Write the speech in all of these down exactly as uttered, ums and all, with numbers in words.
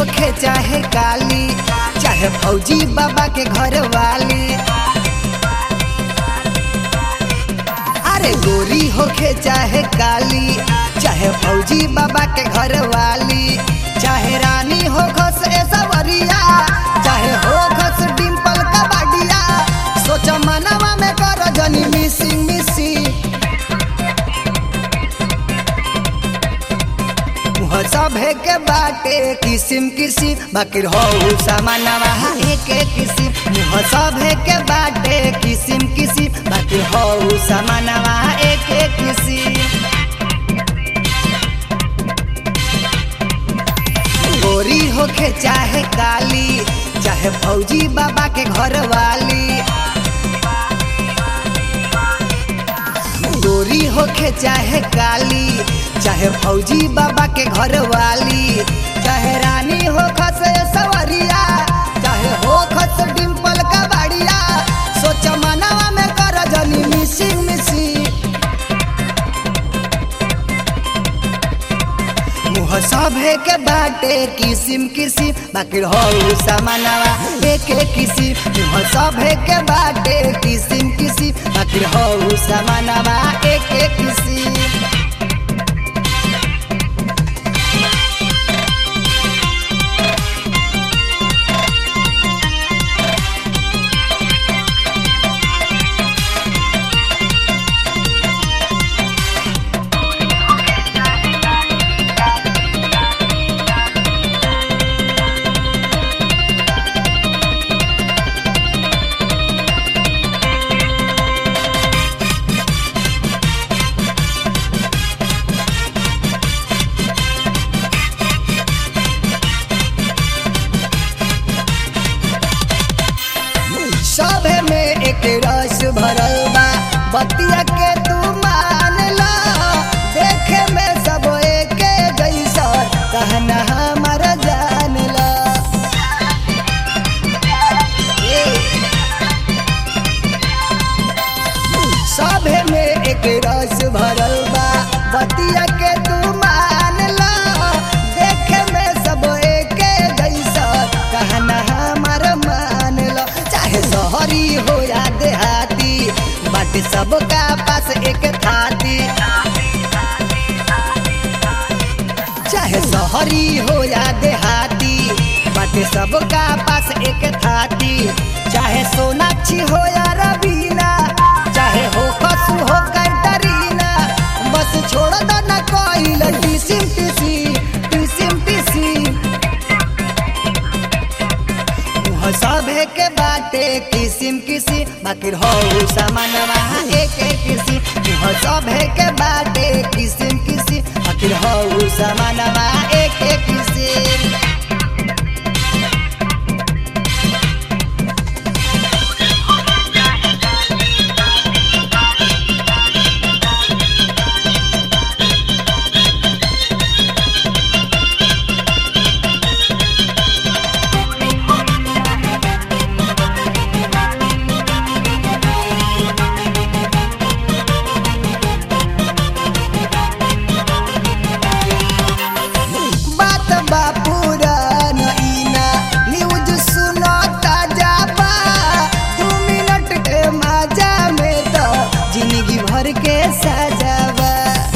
होखे चाहे काली, चाहे फौजी बाबा के घर वाली। अरे गोरी होखे चाहे काली, चाहे फौजी बाबा के घर वाली, चाहे रानी हो खस ऐश्वर्या, चाहे हो खस डिम्पल कबाडिया। सोच मनवा में कर जनी मिसिंग मिसिंग, सभे के बाटे किसिम किसिम, बाकी हो सामानवा एक किसिम। मुँह सभे के बाटे किसिम किसिम, बाकी हो सामानवा एक किसिम। गोरी होखे चाहे काली, चाहे फौजी बाबा के घर वाली। गोरी होखे चाहे काली, चाहे फौजी बाबा के घर वाली, चाहे रानी हो खस ऐश्वर्या, चाहे हो खस डिम्पल कबाडिया। सोच मनवा में कर जनी मिसिंग मिसिंग, मुँह सभे के बाटे किसिम किसिम, बाकी हो सामानवा एक किसिम। मुँह सभे के बाटे किसिम किसिम, बाकी हो सामानवा एक किसिम। सभे में एक रस भरल बा, बतिया के तू मान ला। देखे में सब एक जैसा, कहना हमार जान ला। सभे में एक रस भरल बा, बतिया के तू मान ला। देखे में सब एक जैसा, कहना हमार मान ला। चाहे शहरी हो या देहाती, बाटे सबका पास एक थाती। चाहे शहरी हो या देहाती, बाटे सबका पास एक थाती। चाहे सोनाक्षी हो या रवीना, चाहे हो खसु हो कैटरीना, बस छोड़ दो न कोई टिसिम टिसी टिसिम टिसी। सभे के बाटे किसिम किसिम, बाकी हो सामानवा एक किसिम। मुँह सभे के बाटे किसिम किसिम, बाकी हो सामानवा एक किसिम। के सजावा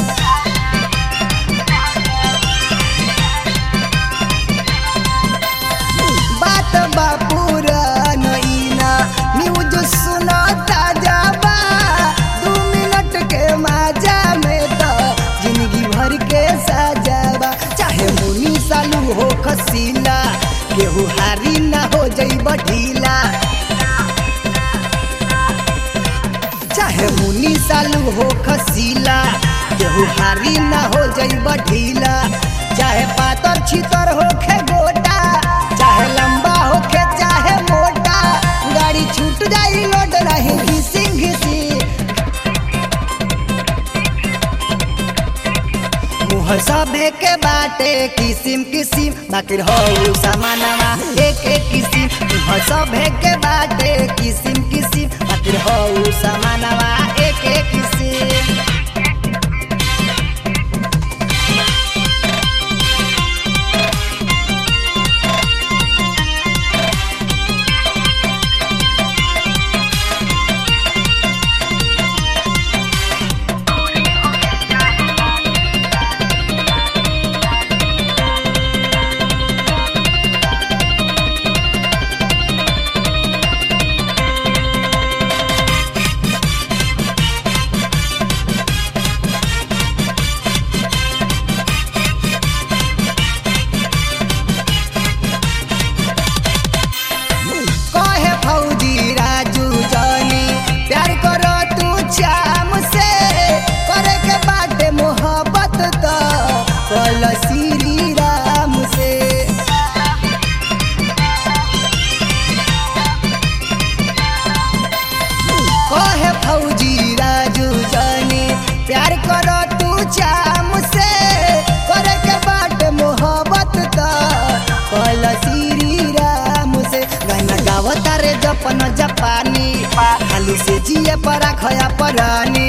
बात बापूरा नईना, न्यूज सुनो ताजा बा। दू मिनट के मजा में तो जिंदगी भर के सजावा। चाहे मुनी सालू हो खसीला, केहू हारी ना हो जइब ढीला। चाहे मुनी सालू हो खसीला, केहू हारी ना हो जइब ढीला। चाहे पातर छितर होखे गोटा, चाहे लंबा होखे चाहे मोटा, गाड़ी छूट जाई लोड नहीं घिसी घिसी। मुँह सभे के बाटे किसिम किसिम, बाकी हो सामानवा एक किसिम। मुँह सभे के बाटे किसिम किसिम, बाकी हो सामानवा एक किसिम। खाली से जिए पर खया परानी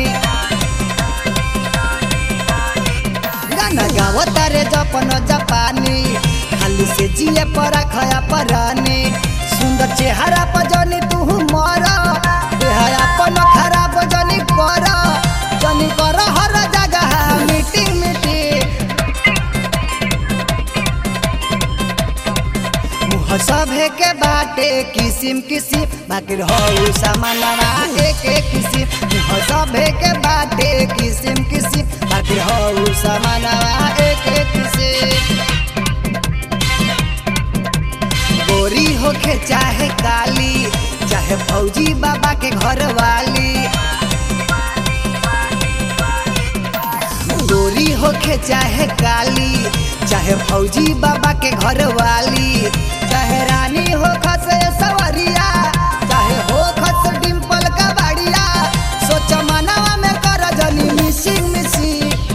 गाना गावता रे जपन जापानी खाली से जिए पर खया परानी सुंदर चेहरा पर जनी तू मर देहापन खराब जनी कर जनी कर हर जगह मीटिंग मीटिंग मुँह सभे के बाटे किसिम किसिम बाकी हो सामानवा एक एक किसिम मुँह सभे के बाटे किसिम किसिम बाकी हो सामानवा एक एक किसिम गोरी होके चाहे काली चाहे फौजी बाबा के घर वाली गोरी होके चाहे काली चाहे फौजी बाबा के घर वाली चाहे रानी हो खस सवरिया चाहे हो खस डिम्पल का बाड़िया सोच मनवा में कर जनी मिसी मिसी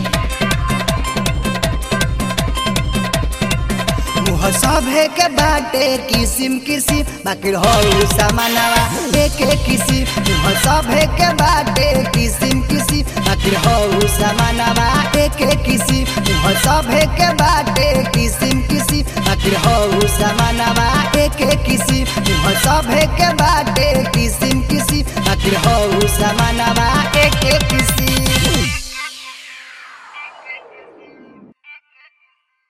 मुँह सभे के बाटे किसिम किसिम बाकी हो सामानवा एक एक किसिम मुँह सभे के बाटे किसिम किसिम बाकी हो सामानवा एक एक किसिम मुँह सभे के बाटे किसिम किसिम बाकी हो सामानवा एक एक किसिम मुँह सभे के बाटे किसिम किसिम बाकी हो सामानवा एक